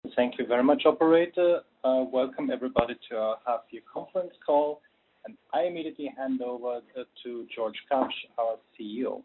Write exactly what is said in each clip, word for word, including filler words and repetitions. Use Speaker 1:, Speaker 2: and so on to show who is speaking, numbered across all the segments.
Speaker 1: Thank you very much, operator. Uh, welcome everybody to our half-year conference call. And I immediately hand over uh, to George Kapsch, our C E O.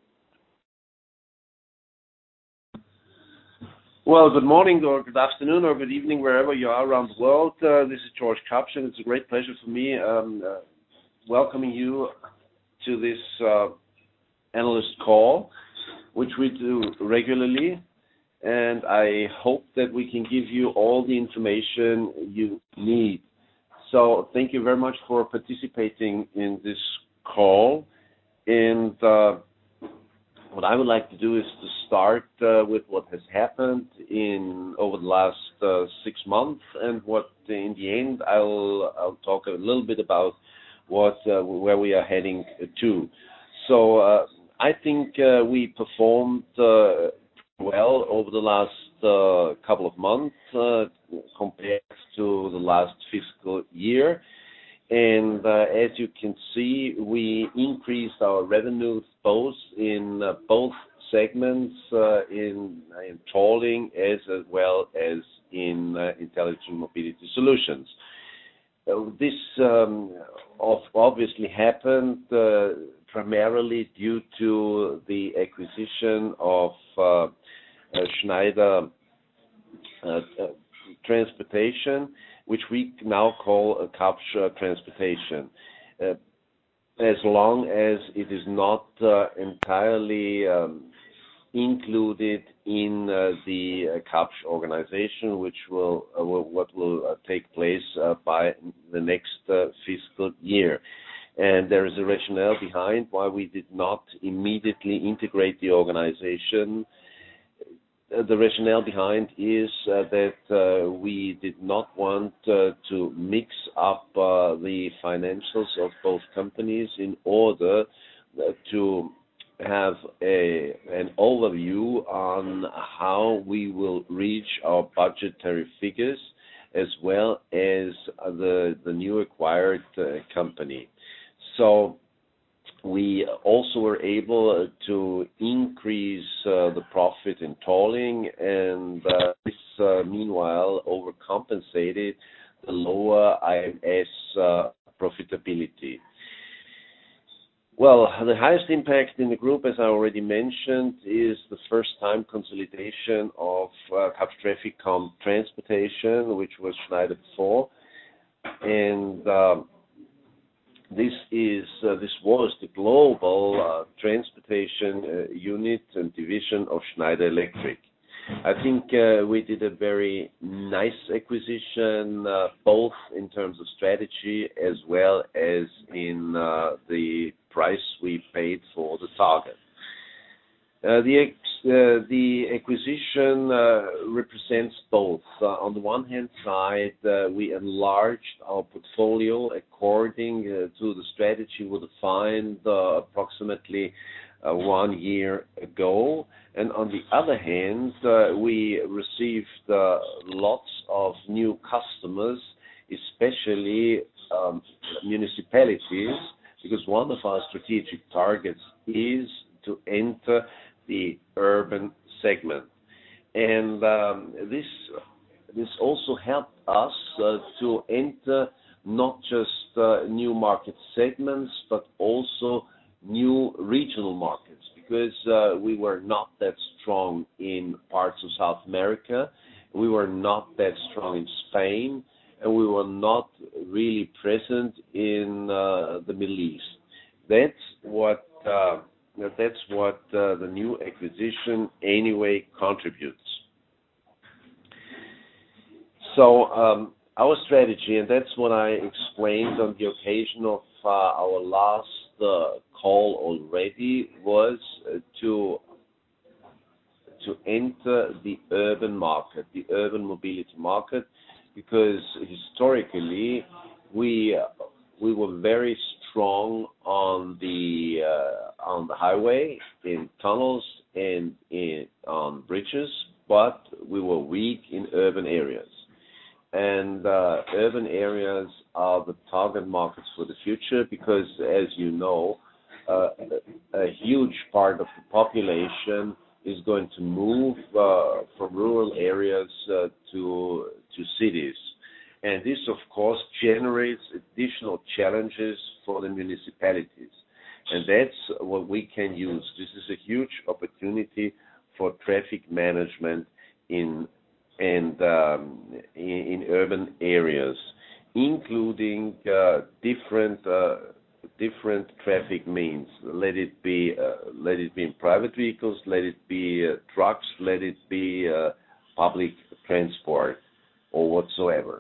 Speaker 2: Well, good morning or good afternoon or good evening, wherever you are around the world. Uh, this is George Kapsch, and it's a great pleasure for me um, uh, welcoming you to this uh, analyst call, which we do regularly. And I hope that we can give you all the information you need. So thank you very much for participating in this call. And uh, what I would like to do is to start uh, with what has happened in over the last uh, six months, and what in the end I'll I'll talk a little bit about what uh, where we are heading to. So uh, I think uh, we performed uh, well over the last uh, couple of months uh, compared to the last fiscal year. And uh, as you can see, we increased our revenues both in uh, both segments, uh, in, in tolling as, as well as in uh, intelligent mobility solutions. Uh, this um, obviously happened uh, primarily due to the acquisition of uh, Uh, Schneider uh, uh, Transportation, which we now call uh, Kapsch uh, Transportation. Uh, as long as it is not uh, entirely um, included in uh, the uh, Kapsch organization, which will, uh, will what will uh, take place uh, by the next uh, fiscal year. And there is a rationale behind why we did not immediately integrate the organization. The rationale behind is uh, that uh, we did not want uh, to mix up uh, the financials of both companies in order uh, to have a, an overview on how we will reach our budgetary figures as well as uh, the, the new acquired uh, company. So we also were able to increase uh, the profit in tolling, and uh, this, uh, meanwhile, overcompensated the lower I M S uh, profitability. Well, the highest impact in the group, as I already mentioned, is the first-time consolidation of uh, Kapsch Trafficom Transportation, which was Schneider before, and um, This is uh, this was the global uh, transportation uh, unit and division of Schneider Electric. I think uh, we did a very nice acquisition, uh, both in terms of strategy as well as in uh, the price we paid for the target. Uh, the ex- uh, the acquisition uh, represents both. Uh, on the one hand side, uh, we enlarged our portfolio according uh, to the strategy we defined uh, approximately uh, one year ago. And on the other hand, uh, we received uh, lots of new customers, especially um, municipalities, because one of our strategic targets is to enter the urban segment. And um, this this also helped us uh, to enter not just uh, new market segments, but also new regional markets, because uh, we were not that strong in parts of South America, we were not that strong in Spain, and we were not really present in uh, the Middle East. That's what uh, That's what uh, the new acquisition anyway contributes. So um, our strategy, and that's what I explained on the occasion of uh, our last uh, call already, was uh, to to enter the urban market, the urban mobility market, because historically we we were very strong on the uh, on the highway, in tunnels, and in on bridges, but we were weak in urban areas. And uh, urban areas are the target markets for the future, because, as you know, uh, a huge part of the population is going to move uh, from rural areas uh, to cities. And this, of course, generates additional challenges for the municipalities. And that's what we can use. This is a huge opportunity for traffic management in and um, in, in urban areas, including uh, different uh, different traffic means. Let it be uh, let it be in private vehicles, let it be uh, trucks, let it be uh, public transport, or whatsoever.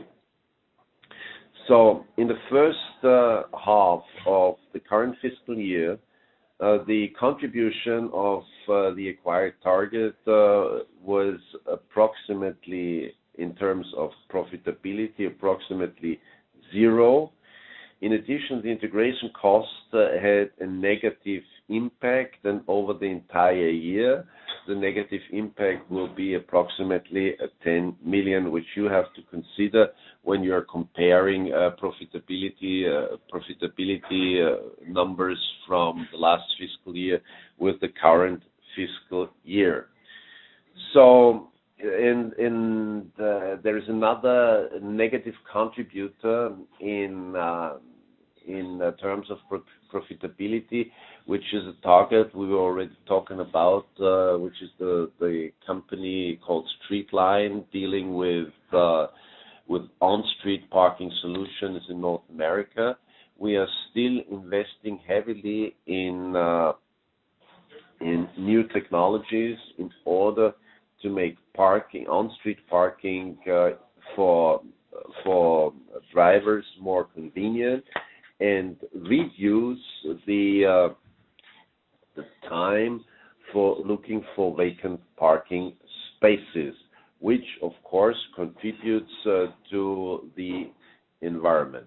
Speaker 2: So, in the first uh, half of the current fiscal year, uh, the contribution of uh, the acquired target uh, was approximately, in terms of profitability, approximately zero. In addition, the integration cost uh, had a negative impact, and over the entire year, the negative impact will be approximately uh, ten million, which you have to consider when you are comparing uh, profitability uh, profitability uh, numbers from the last fiscal year with the current fiscal year. So, and, and uh, there is another negative contributor in uh, in uh, terms of pro- profitability, which is a target we were already talking about, uh, which is the, the company called Streetline, dealing with uh, with on-street parking solutions in North America. We are still investing heavily in uh, in new technologies in order to make parking, on-street parking uh, for for drivers more convenient and reduce the uh, the time for looking for vacant parking spaces, which of course contributes uh, to the environment.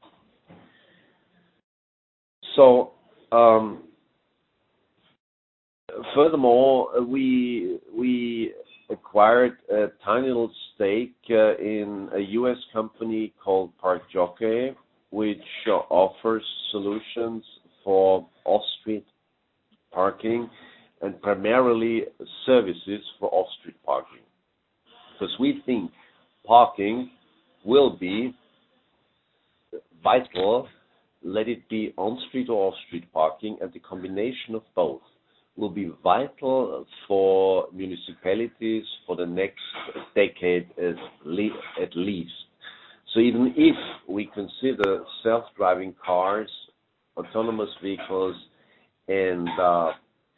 Speaker 2: So, um, furthermore, we we acquired a tiny little stake uh, in a U S company called ParkJockey, which uh, offers solutions for off-street parking and primarily services for off-street parking. Because we think parking will be vital, let it be on-street or off-street parking, and the combination of both will be vital for municipalities for the next decade at, le- at least. So even if we consider self-driving cars, autonomous vehicles, and uh,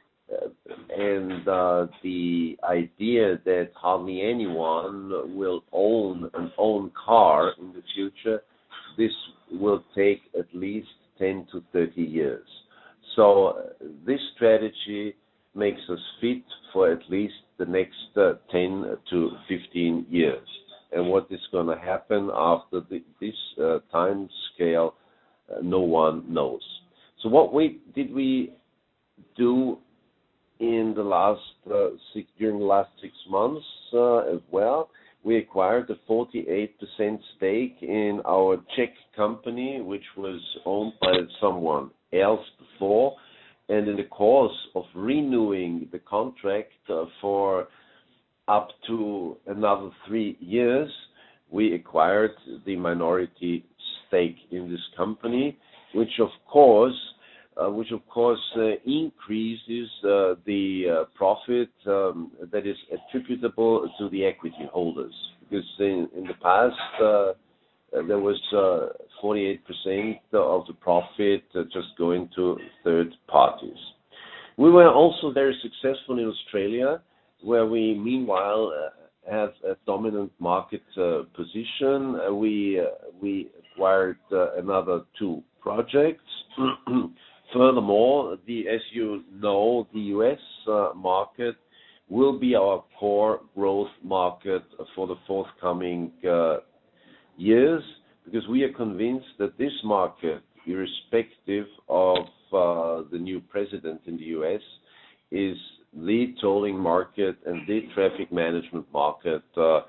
Speaker 2: and uh, the idea that hardly anyone will own an own car in the future, this will take at least ten to thirty years. So uh, this strategy makes us fit for at least the next uh, ten to fifteen years. And what is going to happen after the, this uh, time scale, uh, no one knows. So what we did we do in the last uh, six, during the last six months uh, as well? We acquired a forty-eight percent stake in our Czech company, which was owned by someone else before. And in the course of renewing the contract uh, for up to another three years, we acquired the minority stake in this company, which of course, uh, which of course uh, increases uh, the uh, profit um, that is attributable to the equity holders. Because in, in the past, uh, there was uh, forty-eight percent of the profit uh, just going to third parties. We were also very successful in Australia, where we meanwhile uh, have a dominant market uh, position. Uh, we uh, we acquired uh, another two projects. Furthermore, the as you know, the U S uh, market will be our core growth market for the forthcoming uh, years, because we are convinced that this market, irrespective of uh, the new president in the U S, is the tolling market and the traffic management market uh,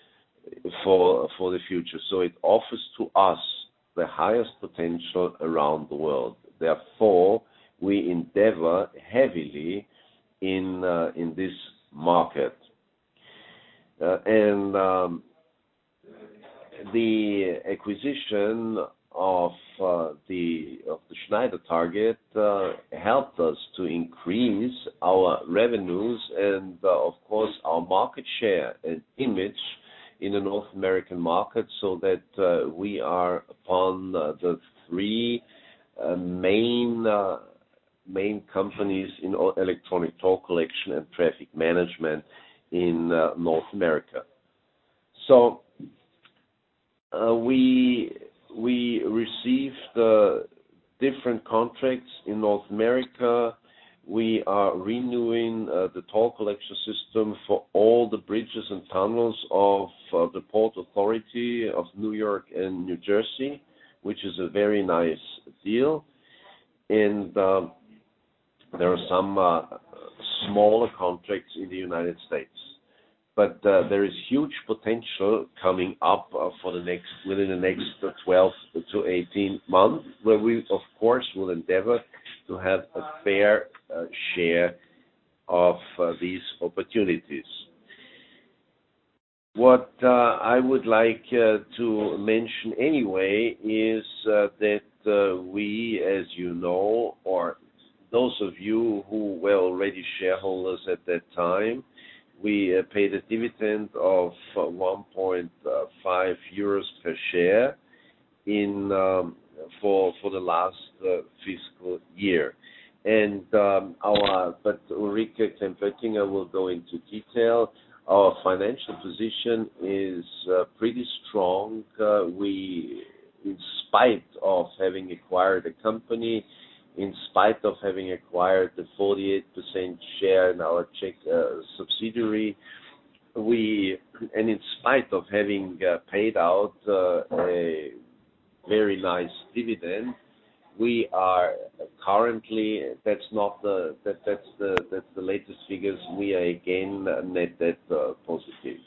Speaker 2: for for the future. So it offers to us the highest potential around the world. Therefore, we endeavor heavily in uh, in this market, uh, and um, the acquisition of uh, the of the Schneider target uh, helped us to increase our revenues and, uh, of course, our market share and image in the North American market, so that uh, we are upon uh, the three uh, main uh, main companies in electronic toll collection and traffic management in uh, North America. So uh, we we received uh, different contracts in North America. We are renewing uh, the toll collection system for all the bridges and tunnels of uh, the Port Authority of New York and New Jersey, which is a very nice deal. And uh, there are some uh, smaller contracts in the United States. But uh, there is huge potential coming up uh, for the next within the next uh, twelve to eighteen months, where we, of course, will endeavor to have a fair uh, share of uh, these opportunities. What uh, I would like uh, to mention anyway is uh, that uh, we, as you know, or those of you who were already shareholders at that time, we uh, paid a dividend of uh, one point five euros per share in um, for for the last uh, fiscal year. And um, our but Ulrike Klemm-Böttinger will go into detail. Our financial position is uh, pretty strong. Uh, we, in spite of having acquired a company, in spite of having acquired the forty-eight percent share in our Czech uh, subsidiary, we, and in spite of having uh, paid out uh, a very nice dividend, we are currently, that's not the, that, that's the, that's the latest figures, we are again net debt uh, positive.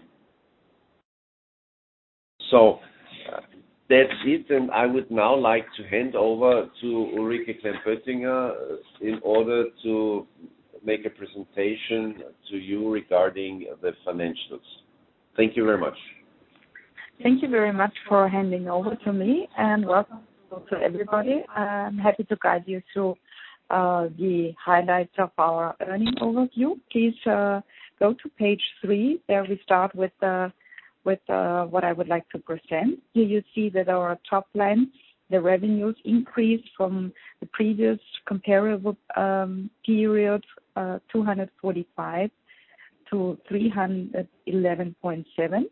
Speaker 2: So, uh, that's it, and I would now like to hand over to Ulrike Klemm-Böttinger in order to make a presentation to you regarding the financials. Thank you very much.
Speaker 3: Thank you very much for handing over to me, and welcome to everybody. I'm happy to guide you through uh, the highlights of our earning overview. Please uh, go to page three. There we start with the with uh, what I would like to present. Here you see that our top line, the revenues increased from the previous comparable um, period, uh, two hundred forty-five to three hundred eleven point seven.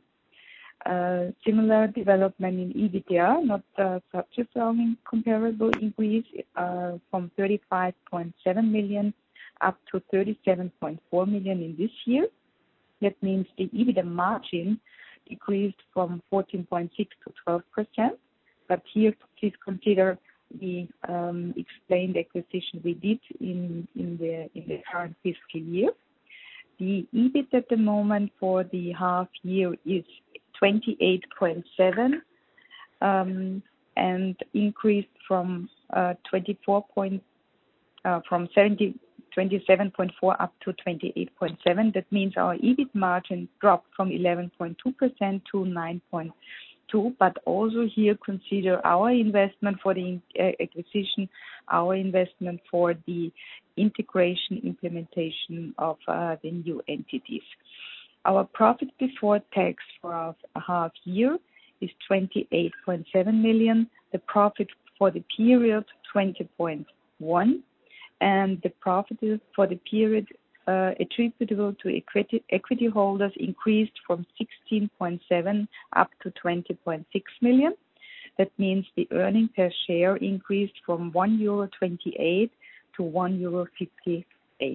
Speaker 3: Uh, similar development in EBITDA, not uh, such a strong comparable increase, uh, from thirty-five point seven million up to thirty-seven point four million in this year. That means the EBITDA margin decreased from fourteen point six to twelve percent. But here, please consider the um, explained acquisition we did in, in the in the current fiscal year. The E B I T at the moment for the half year is twenty-eight point seven um, and increased from uh, twenty-four point uh, from seventy, twenty-seven point four up to twenty-eight point seven. That means our E B I T margin dropped from eleven point two percent to nine point two. But also here consider our investment for the uh, acquisition, our investment for the integration implementation of uh, the new entities. Our profit before tax for our half year is twenty-eight point seven million. The profit for the period twenty point one, and the profit for the period uh, attributable to equity, equity holders increased from sixteen point seven up to twenty point six million. That means the earning per share increased from one euro twenty-eight to one euro fifty-eight.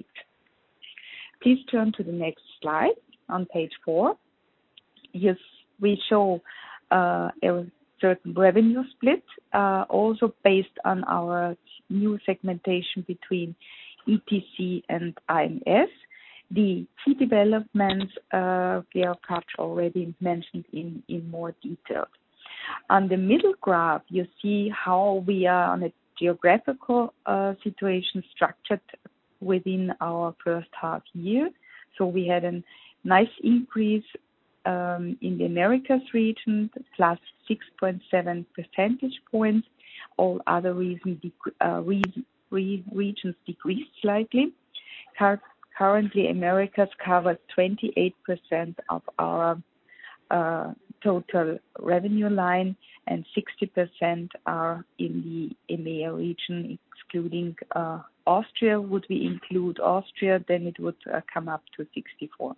Speaker 3: Please turn to the next slide. On page four, yes, we show uh, a certain revenue split, uh, also based on our new segmentation between E T C and I M S. The key developments uh, Georg Kapsch already mentioned in, in more detail. On the middle graph, you see how we are on a geographical uh, situation structured within our first half year. So we had a nice increase um, in the Americas region, plus six point seven percentage points. All other reason dec- uh, re- re- regions decreased slightly. Cur- currently, Americas covers twenty-eight percent of our uh, total revenue line, and sixty percent are in the E M E A region, excluding uh, Austria. Would we include Austria, then it would uh, come up to sixty-four.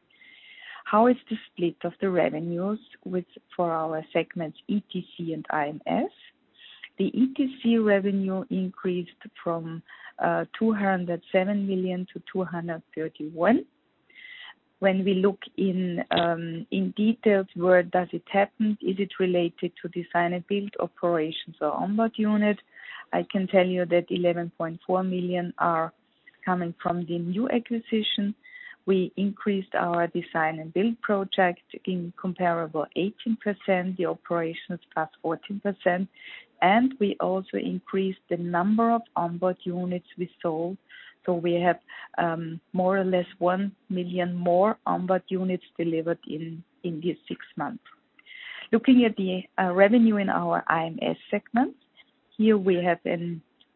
Speaker 3: How is the split of the revenues with for our segments E T C and I M S? The E T C revenue increased from uh, two hundred seven million to two hundred thirty-one. When we look in um, in details, where does it happen? Is it related to design and build operations or onboard unit? I can tell you that eleven point four million are coming from the new acquisition. We increased our design and build project in comparable eighteen percent, the operations plus fourteen percent, and we also increased the number of onboard units we sold. So we have um, more or less one million more onboard units delivered in, in these six months. Looking at the uh, revenue in our I M S segment, here we have an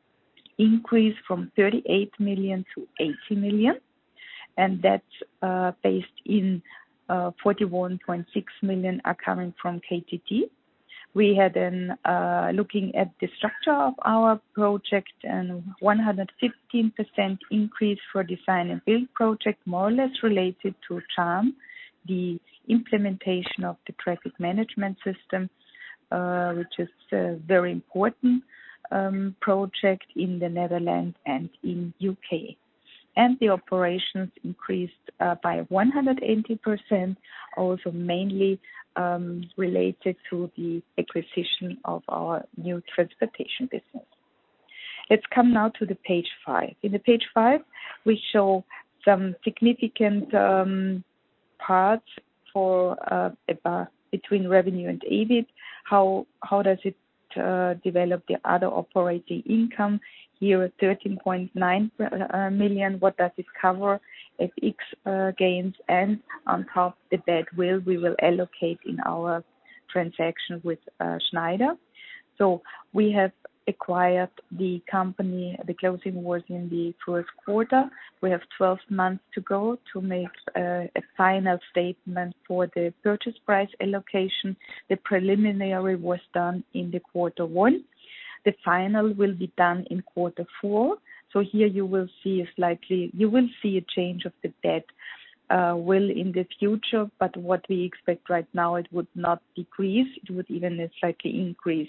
Speaker 3: increase from thirty-eight million to eighty million, and that's uh, based in uh, forty-one point six million are coming from K T T. We had an uh, looking at the structure of our project, and one hundred fifteen percent increase for design and build project, more or less related to CHARM, the implementation of the traffic management system, uh, which is a very important um, project in the Netherlands and in U K. And the operations increased uh, by one hundred eighty percent, also mainly um, related to the acquisition of our new transportation business. Let's come now to the page five. In the page five, we show some significant um, parts for uh, about, between revenue and E B I T. How how does it uh, develop the other operating income? Here, thirteen point nine uh, million. What does it cover? F X uh, gains, and on top the badwill we will allocate in our transaction with uh, Schneider. So we have acquired the company. The closing was in the first quarter. We have twelve months to go to make uh, a final statement for the purchase price allocation. The preliminary was done in the quarter one. The final will be done in quarter four. So here you will see a slightly, you will see a change of the debt uh, will in the future, but what we expect right now, it would not decrease, it would even slightly increase.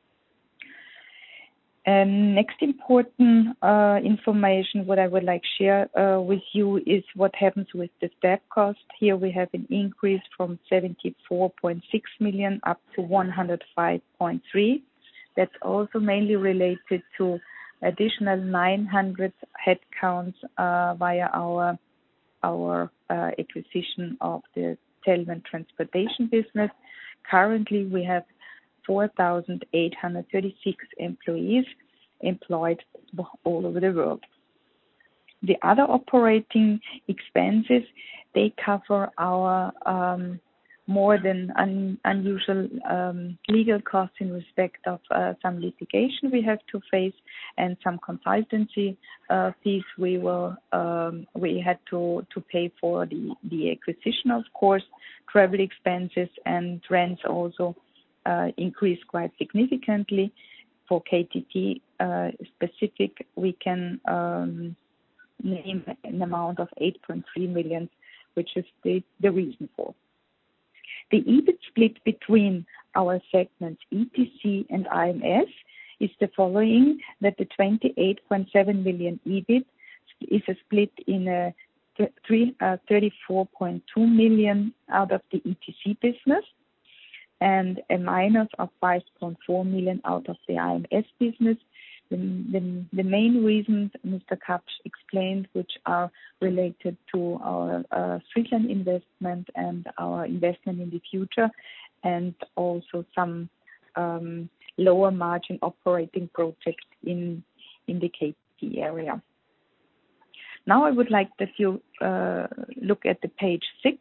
Speaker 3: And next important uh, information what I would like to share uh, with you is what happens with the staff cost. Here we have an increase from seventy-four point six million up to one hundred five point three. That's also mainly related to additional nine hundred headcounts uh, via our our uh, acquisition of the Telman transportation business. Currently, we have four thousand eight hundred thirty-six employees employed all over the world. The other operating expenses, they cover our um, more than un, unusual um, legal costs in respect of uh, some litigation we have to face, and some consultancy uh, fees we will um, we had to, to pay for the, the acquisition, of course. Travel expenses and rents also uh, increased quite significantly. For K T T uh, specific, we can um, name an amount of eight point three million, which is the, the reason for. The E B I T split between our segments E T C and I M S is the following: that the twenty-eight point seven million E B I T is a split in a thirty-four point two million out of the E T C business, and a minus of five point four million out of the I M S business. The, the, the main reasons Mister Kapsch explained, which are related to our uh, Streetland investment and our investment in the future, and also some um, lower margin operating projects in, in the K T T area. Now I would like that you uh, look at the page six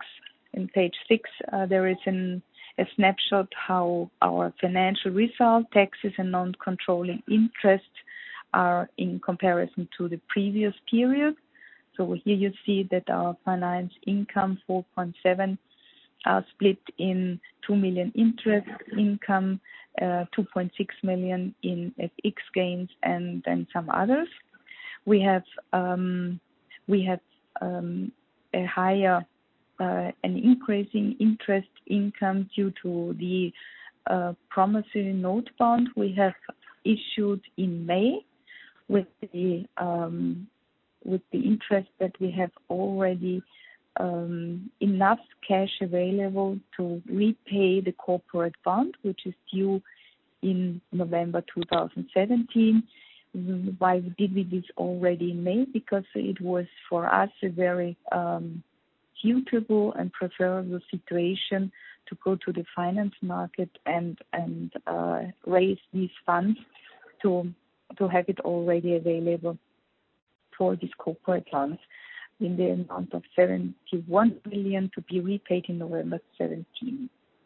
Speaker 3: in page six, uh, there is an, a snapshot how our financial result, taxes, and non-controlling interest are in comparison to the previous period. So here you see that our finance income four point seven are split in two million interest income, uh, two point six million in F X gains, and then some others. We have um, we have um, a higher uh, an increasing interest income due to the uh, promissory note bond we have issued in May, with the um, with the interest that we have already um, enough cash available to repay the corporate bond, which is due in November two thousand seventeen. Why did we this already in May? Because it was for us a very um, suitable and preferable situation to go to the finance market and and uh, raise these funds to to have it already available for these corporate loans in the amount of seventy-one million to be repaid in November seventeen.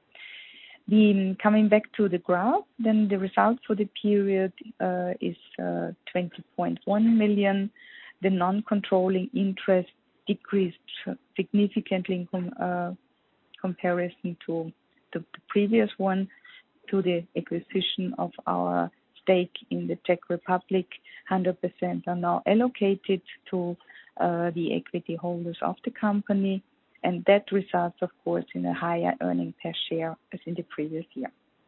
Speaker 3: The, coming back to the graph, then the result for the period uh, is uh, twenty point one million. The non-controlling interest decreased significantly in com- uh, comparison to the, the previous one, to the acquisition of our stake in the Czech Republic. one hundred percent are now allocated to uh, the equity holders of the company, and that results, of course, in a higher earning per share as in the previous year.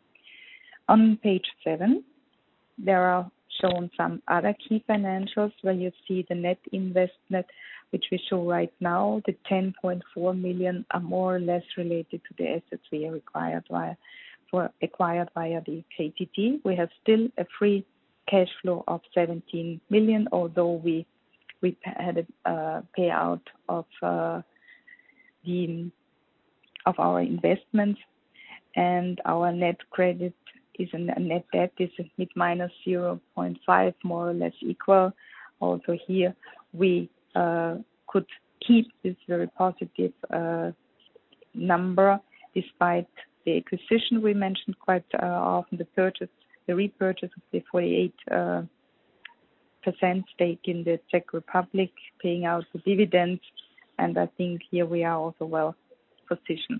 Speaker 3: On page seven, there are shown some other key financials where you see the net investment, which we show right now. The ten point four million are more or less related to the assets we are required via, for acquired via the K T T. We have still a free cash flow of seventeen million, although we we had a uh, payout of uh, the of our investments, and our net credit is a net debt is a mid minus zero point five, more or less equal. Also here we uh, could keep this very positive uh, number despite the acquisition we mentioned quite uh, often, the purchase, the repurchase of the forty-eight uh, percent stake in the Czech Republic, paying out the dividends, and I think here we are also well positioned.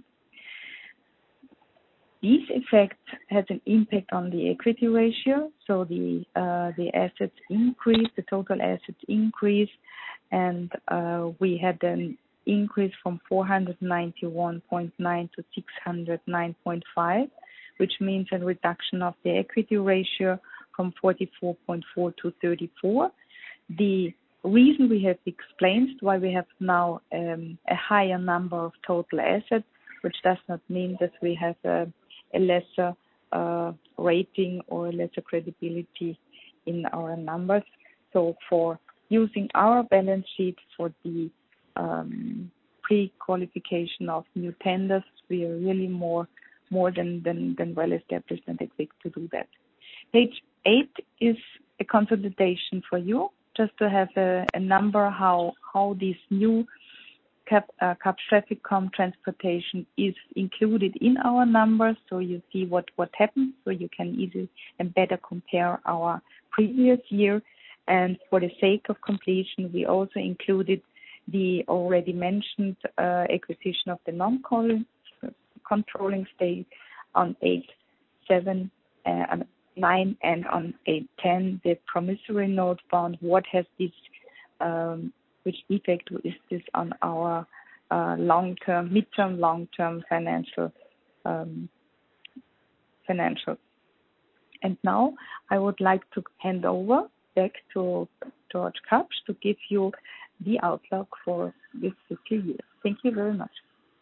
Speaker 3: These effects has an impact on the equity ratio, so the uh, the assets increase, the total assets increase, and uh, we had an increase from four hundred ninety-one point nine to six hundred nine point five, which means a reduction of the equity ratio from forty-four point four to thirty-four. The reason we have explained why we have now um, a higher number of total assets, which does not mean that we have a, a lesser uh, rating or a lesser credibility in our numbers. So for using our balance sheet for the um, pre-qualification of new tenders, we are really more more than, than, than well established and equipped to do that. Page eight is a consolidation for you, just to have a, a number how how this new Cap uh, Cap Trafficom transportation is included in our numbers, so you see what what happens, so you can easily and better compare our previous year. And for the sake of completion, we also included the already mentioned uh, acquisition of the non-controlling stake on eight seven uh, nine and on eight ten, the promissory note bond. What has this, um, which effect is this on our uh, long-term, mid-term, long-term financial um, financials? And now I would like to hand over back to George Kapsch to give you the outlook for this fiscal year. Thank you very much.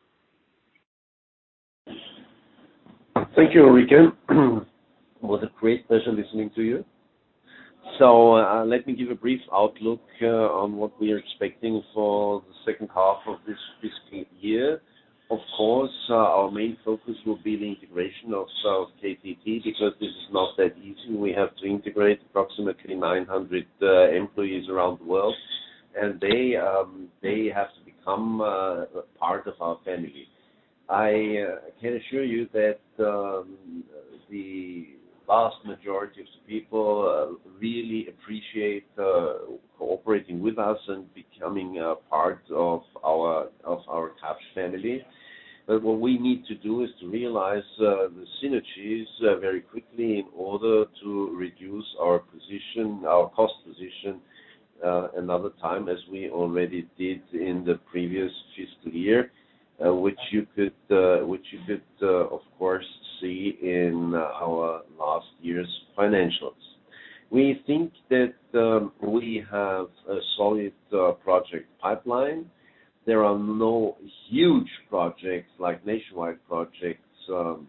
Speaker 2: Thank you, Ulrike. It was a great pleasure listening to you. So uh, let me give a brief outlook uh, on what we are expecting for the second half of this fiscal year. Of course, uh, our main focus will be the integration of uh, K T T, because this is not that easy. We have to integrate approximately nine hundred uh, employees around the world, and they um, they have to become uh, part of our family. I uh, can assure you that um, the vast majority of the people uh, really appreciate uh, cooperating with us and becoming a part of our of our Kapsch family. But what we need to do is to realize uh, the synergies uh, very quickly in order to reduce our position, our cost position, uh, another time, as we already did in the previous fiscal year, uh, which you could, uh, which you could, uh, of course, see in uh, our last year's financials. We think that um, we have a solid uh, project pipeline. There are no huge projects like nationwide projects um,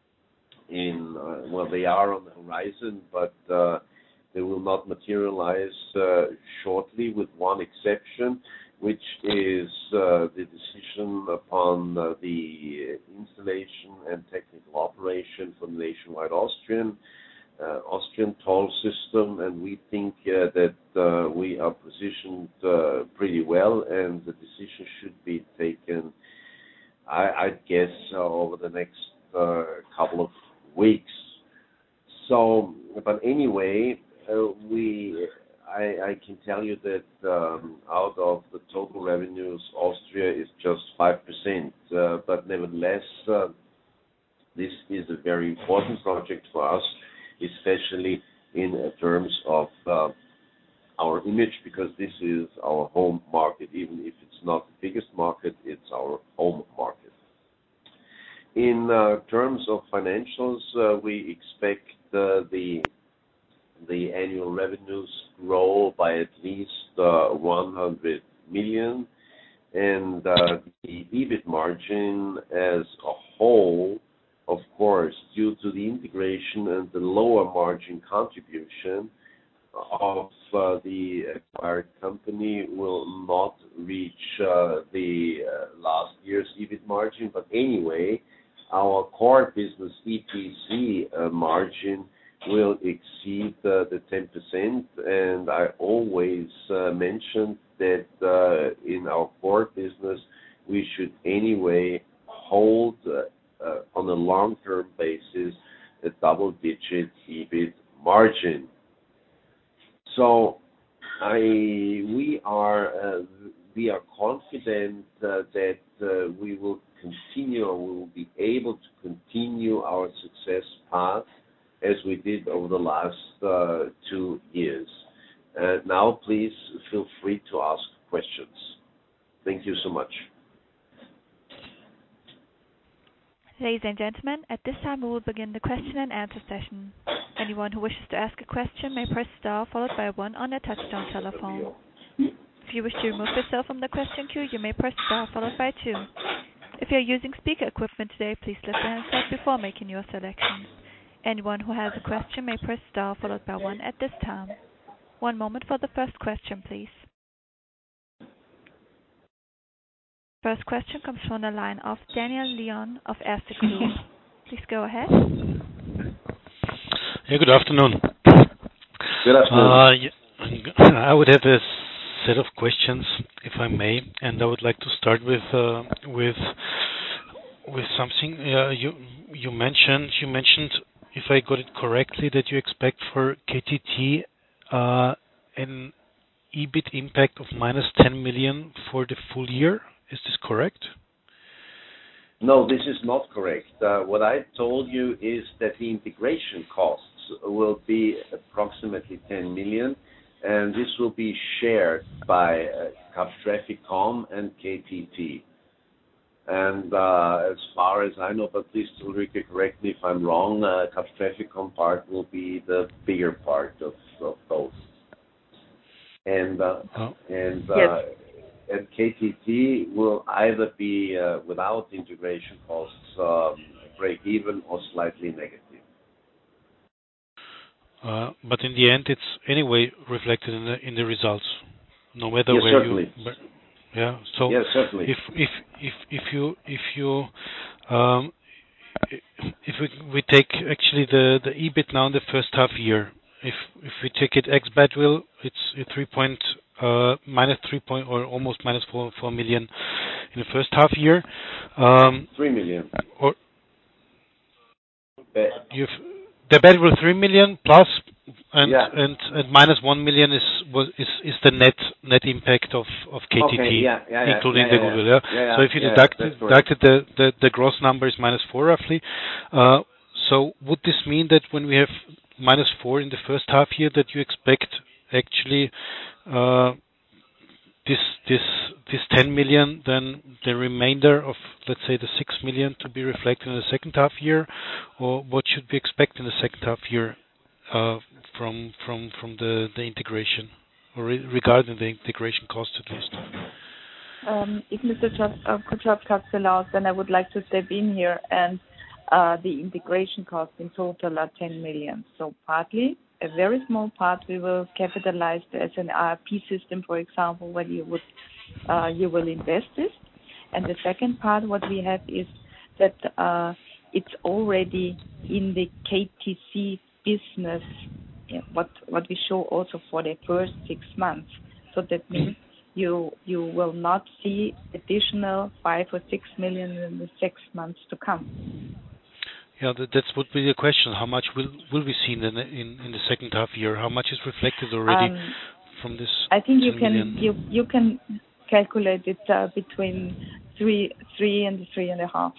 Speaker 2: in, uh, well, they are on the horizon, but uh, they will not materialize uh, shortly, with one exception, which is uh, the decision upon uh, the installation and technical operation for the nationwide Austrian Uh, Austrian toll system, and we think uh, that uh, we are positioned uh, pretty well, and the decision should be taken, I, I guess, uh, over the next uh, couple of weeks. So, but anyway, uh, we, I, I can tell you that um, out of the total revenues, Austria is just five percent, uh, but nevertheless, uh, this is a very important project for us, especially in terms of uh, our image, because this is our home market. Even if it's not the biggest market, it's our home market. In uh, terms of financials, uh, we expect uh, the the annual revenues grow by at least uh, one hundred million, and uh, the EBIT margin as a whole, of course, due to the integration and the lower margin contribution of uh, the acquired company, will not reach uh, the uh, last year's EBIT margin. But anyway, our core business E P C uh, margin will exceed uh, the ten percent, and I always uh, mentioned that uh, in our core business we should anyway hold uh, Uh, on a long-term basis, a double-digit EBIT margin. So, I we are uh, we are confident uh, that uh, we will continue, or we will be able to continue our success path as we did over the last uh, two years. Uh, now, please feel free to ask questions. Thank you so much.
Speaker 4: Ladies and gentlemen, at this time we will begin the question and answer session. Anyone who wishes to ask a question may press star followed by one on their touchtone telephone. If you wish to remove yourself from the question queue, you may press star followed by two. If you are using speaker equipment today, please lift the handset before making your selection. Anyone who has a question may press star followed by one at this time. One moment for the first question, please. First question comes from the line of Daniel Leon of Erste Group. Please go ahead.
Speaker 5: Yeah, good afternoon.
Speaker 2: Good afternoon.
Speaker 5: Uh, yeah, I would have a set of questions, if I may, and I would like to start with uh, with with something uh, you you mentioned. You mentioned, if I got it correctly, that you expect for K T T uh, an EBIT impact of minus ten million for the full year. Is this correct?
Speaker 2: No, this is not correct. Uh, what I told you is that the integration costs will be approximately ten million, and this will be shared by uh, Kapsch Trafficom and K T T. And uh, as far as I know, but please, Ulrike, correct me if I'm wrong, uh, Kapsch Trafficom part will be the bigger part of, of both. And uh,
Speaker 5: oh.
Speaker 2: and uh,
Speaker 3: yes.
Speaker 2: And K T T will either be uh, without integration costs, um, break even, or slightly negative.
Speaker 5: Uh, but in the end, it's anyway reflected in the in the results, no matter
Speaker 2: yes,
Speaker 5: where
Speaker 2: certainly.
Speaker 5: you. Yeah. So
Speaker 2: yes, certainly.
Speaker 5: if if if if you if you um, if we we take actually the the EBIT now in the first half year, if if we take it ex badwill, it's three point uh, minus three point or almost minus four four million in the first half year. Um,
Speaker 2: three million.
Speaker 5: Or
Speaker 2: Uh,
Speaker 5: you've the badwill three million plus, and
Speaker 2: Yeah.
Speaker 5: and and minus one million is was is is the net net impact of of K T T,
Speaker 2: Okay, yeah, yeah, yeah,
Speaker 5: including
Speaker 2: yeah,
Speaker 5: the
Speaker 2: yeah,
Speaker 5: goodwill.
Speaker 2: yeah.
Speaker 5: Yeah.
Speaker 2: Yeah, yeah,
Speaker 5: So if you
Speaker 2: yeah,
Speaker 5: deduct
Speaker 2: that's correct.
Speaker 5: deducted the the the gross number is minus four roughly. Uh, So would this mean that when we have minus four in the first half year, that you expect actually uh, this this this ten million, then the remainder of, let's say, the six million to be reflected in the second half year? Or what should we expect in the second half year uh, from from from the the integration, or re- regarding the integration cost at least?
Speaker 3: Um, If Mister Kotschap allows, then I would like to step in here, and uh, the integration costs in total are ten million. So partly, a very small part, we will capitalize as an R P system, for example, when you would uh, you will invest this. And the second part, what we have is that uh, it's already in the K T C business, yeah, what what we show also for the first six months. So that means you you will not see additional five or six million in the six months to come.
Speaker 5: Yeah, that that would be the question. How much will will we see in the in in the second half year? How much is reflected already
Speaker 3: Um,
Speaker 5: from this
Speaker 3: I think you
Speaker 5: ten
Speaker 3: can
Speaker 5: million?
Speaker 3: you you can calculate it uh, between three three and three and a half.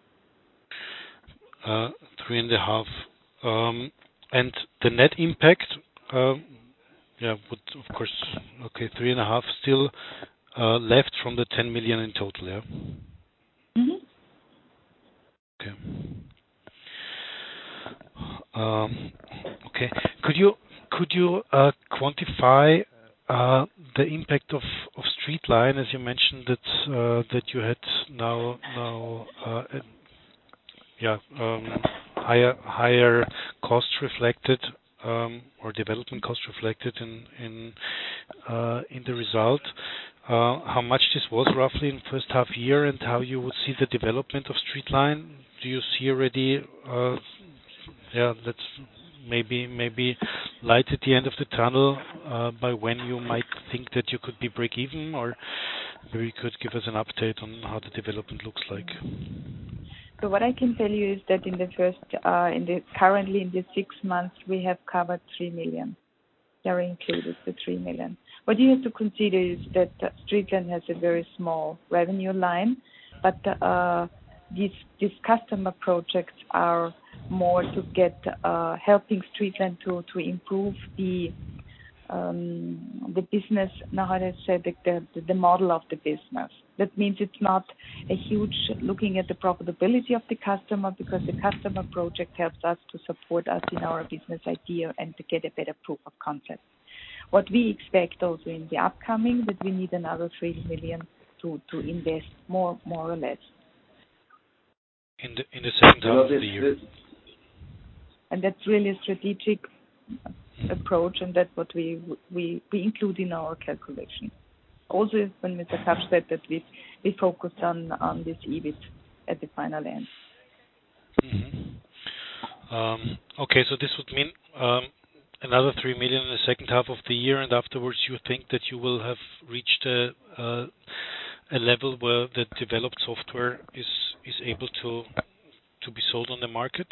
Speaker 5: Uh, Three and a half. Um, And the net impact, um, yeah, would of course, okay, three and a half still uh, left from the ten million in total, yeah?
Speaker 3: Mm-hmm.
Speaker 5: Okay. Um, Okay. Could you could you uh, quantify uh, the impact of of Streetline, as you mentioned that uh, that you had now now uh, uh, yeah um, higher higher costs reflected, um, or development costs reflected in in uh, in the result? Uh, How much this was roughly in first half year, and how you would see the development of Streetline? Do you see already uh, yeah, that's maybe maybe light at the end of the tunnel, uh, by when you might think that you could be break even? Or maybe you could give us an update on how the development looks like.
Speaker 3: So what I can tell you is that in the first, uh, in the currently in the six months, we have covered three million. They are included, the three million. What you have to consider is that uh, Streetline has a very small revenue line, but uh, these these customer projects are more to get uh, helping Streetline to to improve the um, the business. Now, how do I say the, the the model of the business? That means it's not a huge looking at the profitability of the customer, because the customer project helps us to support us in our business idea and to get a better proof of concept. What we expect also in the upcoming, that we need another three million to to invest more more or less.
Speaker 5: In the in the second
Speaker 2: You
Speaker 5: half
Speaker 2: know,
Speaker 5: of
Speaker 2: this,
Speaker 5: the year.
Speaker 2: this,
Speaker 3: And that's really a strategic approach, and that's what we we we include in our calculation. Also, when Mister Kapsch said that we we focus on on this EBIT at the final end.
Speaker 5: Mhm. Um, Okay, so this would mean um, another three million in the second half of the year, and afterwards you think that you will have reached a a a level where the developed software is is able to to be sold on the market?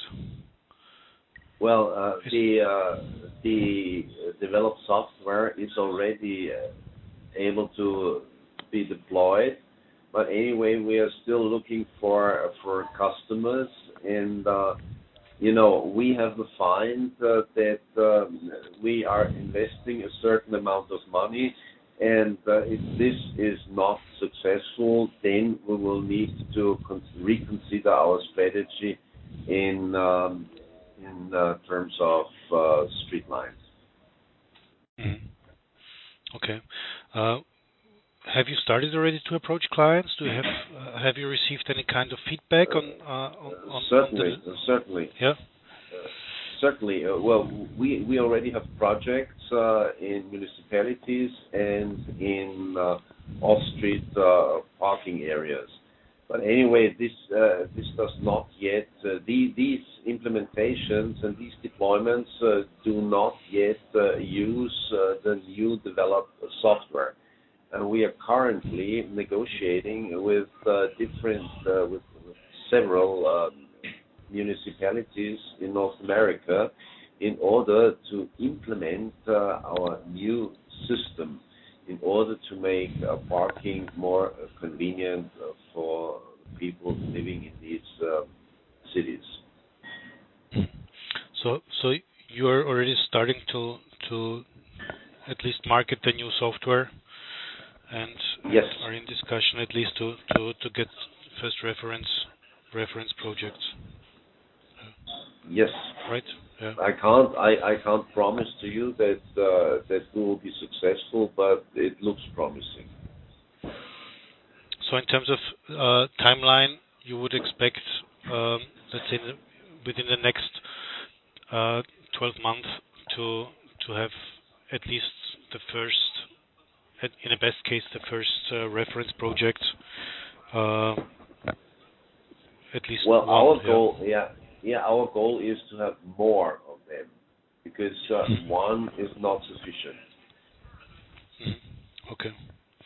Speaker 2: well, uh,
Speaker 5: Is-
Speaker 2: the uh, the developed software is already uh, able to be deployed, but anyway, we are still looking for for customers, and uh, you know, we have defined uh, that um, we are investing a certain amount of money, and uh, if this is not successful, then we will need to con- reconsider our strategy in um, in uh, terms of uh, Streetlines.
Speaker 5: Mhm. Okay. Uh, Have you started already to approach clients? Do you have uh, have you received any kind of feedback on uh, on on
Speaker 2: Certainly,
Speaker 5: on the...
Speaker 2: certainly.
Speaker 5: Yeah?
Speaker 2: Uh, Certainly. Uh, Well, we we already have projects uh, in municipalities and in uh, off-street uh, parking areas. But anyway, this uh, this does not yet uh, the- these implementations and these deployments uh, do not yet uh, use uh, the new developed software. And we we are currently negotiating with uh, different, uh, with, with several um, municipalities in North America in order to implement uh, our new system, in order to make uh, parking more uh, convenient uh, for people living in these uh, cities.
Speaker 5: So, so you are already starting to to at least market the new software, and,
Speaker 2: Yes.
Speaker 5: and are in discussion at least to, to, to get first reference reference projects.
Speaker 2: Yes.
Speaker 5: Right. Yeah.
Speaker 2: I can't I, I can't promise to you that uh, that we will be successful, but it looks promising.
Speaker 5: So in terms of uh, timeline, you would expect, um, let's say, the, within the next uh, twelve months to to have at least the first, at, in the best case, the first uh, reference project. Uh, at least
Speaker 2: well,
Speaker 5: one.
Speaker 2: our
Speaker 5: Yeah.
Speaker 2: goal, yeah, yeah, our goal is to have more of them, because uh, one is not sufficient.
Speaker 5: Mm-hmm. Okay.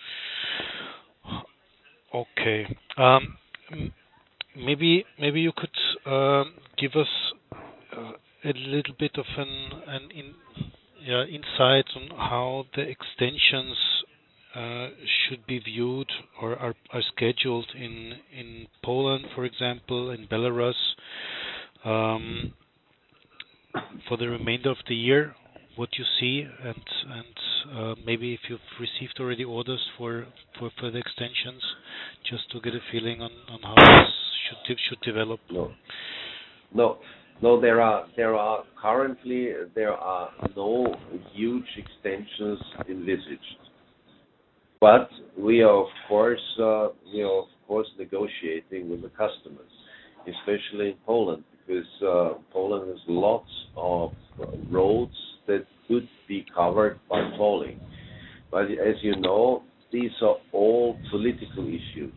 Speaker 5: Okay. Um, m- maybe maybe you could um, give us uh, a little bit of an an in, yeah, insight on how the extensions uh, should be viewed or are, are scheduled in in Poland, for example, in Belarus, um, for the remainder of the year. What you see, and and uh, maybe if you've received already orders for for further extensions, just to get a feeling on, on how this should de- should develop.
Speaker 2: No, no, no. There are there are currently there are no huge extensions envisaged, but we are of course uh, we are of course negotiating with the customers, especially in Poland, because uh, Poland has lots of roads that could be covered by tolling. But as you know, these are all political issues.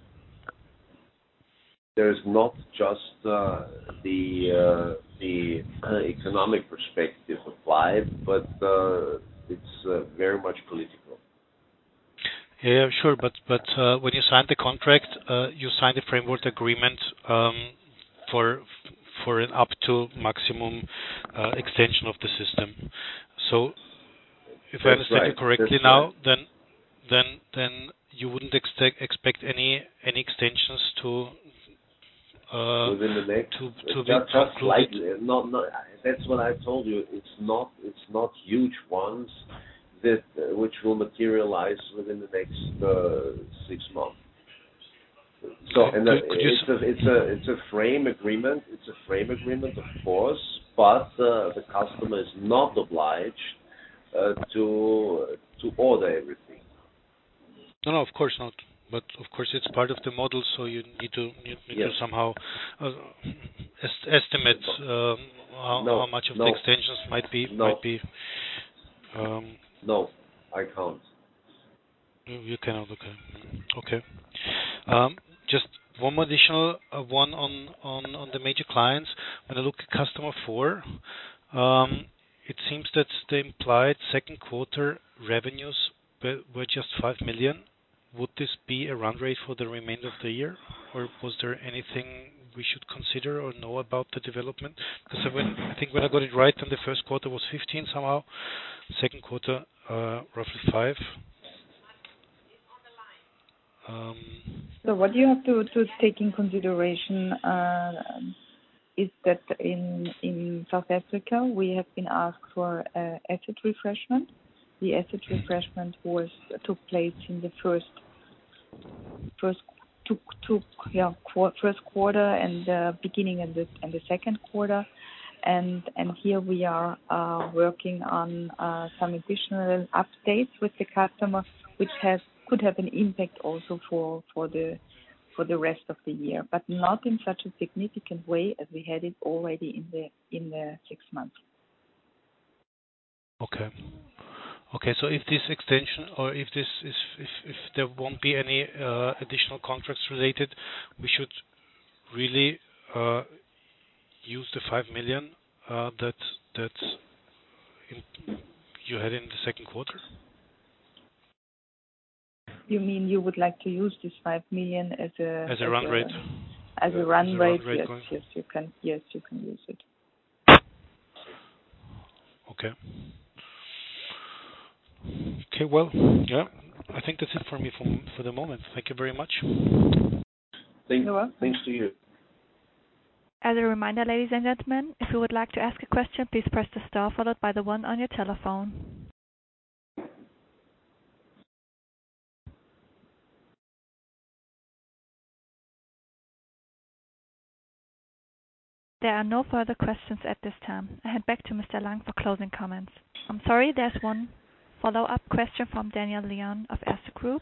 Speaker 2: There's not just uh, the uh, the uh, economic perspective applied, but uh, it's uh, very much political.
Speaker 5: Yeah, sure. But but uh, when you signed the contract, uh, you signed a framework agreement um, for for an up to maximum uh, extension of the system. So, if I
Speaker 2: That's
Speaker 5: understand you
Speaker 2: right.
Speaker 5: correctly
Speaker 2: That's
Speaker 5: now,
Speaker 2: right.
Speaker 5: then then then you wouldn't expect expect any any extensions to uh,
Speaker 2: Within the next,
Speaker 5: to
Speaker 2: uh,
Speaker 5: to be
Speaker 2: just just
Speaker 5: concluded.
Speaker 2: slightly. uh, Not not. That's what I told you. It's not it's not huge ones that uh, which will materialize within the next uh, six months. So,
Speaker 5: Okay.
Speaker 2: and uh,
Speaker 5: Could could you
Speaker 2: it's
Speaker 5: s-
Speaker 2: a it's a it's a frame agreement. It's a frame agreement, of course, but uh, the customer is not obliged uh, to to order everything.
Speaker 5: No, no, of course not. But of course, it's part of the model, so you need to you need to
Speaker 2: Yes.
Speaker 5: somehow uh, est- estimate um, how, how
Speaker 2: No.
Speaker 5: much of the
Speaker 2: No.
Speaker 5: extensions might be
Speaker 2: No.
Speaker 5: might be. Um,
Speaker 2: No. I can't.
Speaker 5: you you cannot. Okay. Mm, okay. Um, just one more additional uh, one on, on on the major clients. When I look at customer four, um, it seems that the implied second quarter revenues were, were just five million. Would this be a run rate for the remainder of the year, or was there anything we should consider or know about the development? Because when, I think when I got it right, then the first quarter was fifteen somehow, second quarter uh, roughly five. Um,
Speaker 3: So what you have to, to take in consideration uh, is that in in South Africa we have been asked for uh, asset refreshment. The asset refreshment was took place in the first first took took yeah qu- first quarter and the beginning and the and the second quarter, and and here we are uh, working on uh, some additional updates with the customer, which has could have an impact also for for the for the rest of the year, but not in such a significant way as we had it already in the in the six months.
Speaker 5: okay. Okay, so if this extension or if this is if, if there won't be any uh, additional contracts related, we should really uh, use the five million uh, that that in, you had in the second quarter.
Speaker 3: You mean you would like to use this five million as a
Speaker 5: as a run rate?
Speaker 3: As a run
Speaker 5: as a
Speaker 3: rate,
Speaker 5: run rate
Speaker 3: yes,
Speaker 5: going.
Speaker 3: yes, you can. Yes, you can use it.
Speaker 5: Okay. Okay. Well, yeah. I think that's it for me for for the moment. Thank you very much.
Speaker 2: Thank, thanks to you.
Speaker 4: As a reminder, ladies and gentlemen, if you would like to ask a question, please press the star followed by the one on your telephone. There are no further questions at this time. I hand back to Mister Lang for closing comments. I'm sorry, there's one follow-up question from Daniel Leon of Erste Group.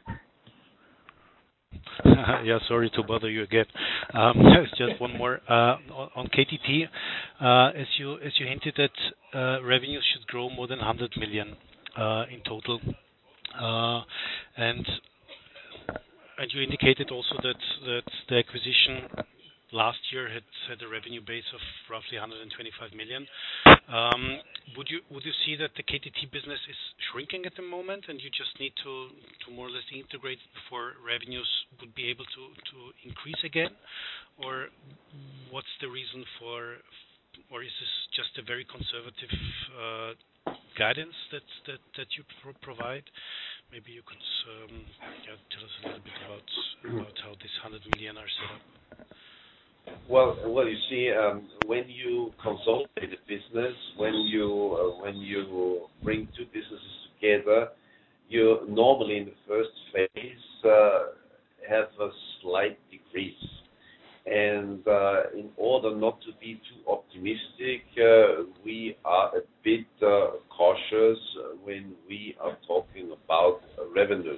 Speaker 5: Yeah, sorry to bother you again. Um, There's just one more uh, on, on K T T. Uh, as you as you hinted that uh, revenues should grow more than one hundred million uh, in total, uh, and and you indicated also that that the acquisition last year had had a revenue base of roughly one hundred twenty-five million. Um, would you would you see that the K T T business is shrinking at the moment, and you just need to to more or less integrate before revenues would be able to to increase again, or what's the reason for, or is this just a very conservative uh, guidance that that that you pro- provide? Maybe you could um, yeah, tell us a little bit about about how this one hundred million are set up.
Speaker 2: Well, well, you see, um, when you consolidate a business, when you uh, when you bring two businesses together, you normally in the first phase uh, have a slight decrease. And uh, in order not to be too optimistic, uh, we are a bit uh, cautious when we are talking about uh, revenues.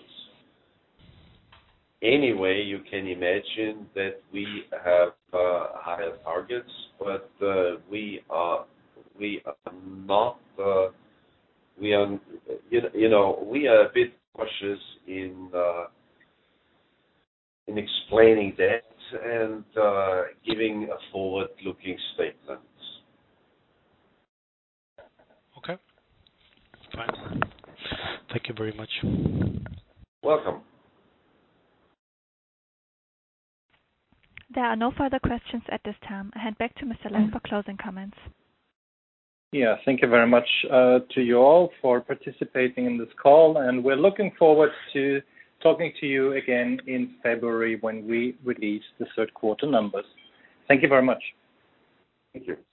Speaker 2: Anyway, you can imagine that we have uh, higher targets, but uh, we are we are not uh, we are you know, you know we are a bit cautious in uh, in explaining that and uh, giving a forward-looking statement.
Speaker 5: Okay, fine. Thank you very much.
Speaker 2: Welcome.
Speaker 4: There are no further questions at this time. I hand back to Mister Lang for closing comments.
Speaker 1: Yeah, thank you very much uh, to you all for participating in this call, and we're looking forward to talking to you again in February when we release the third quarter numbers. Thank you very much.
Speaker 2: Thank you.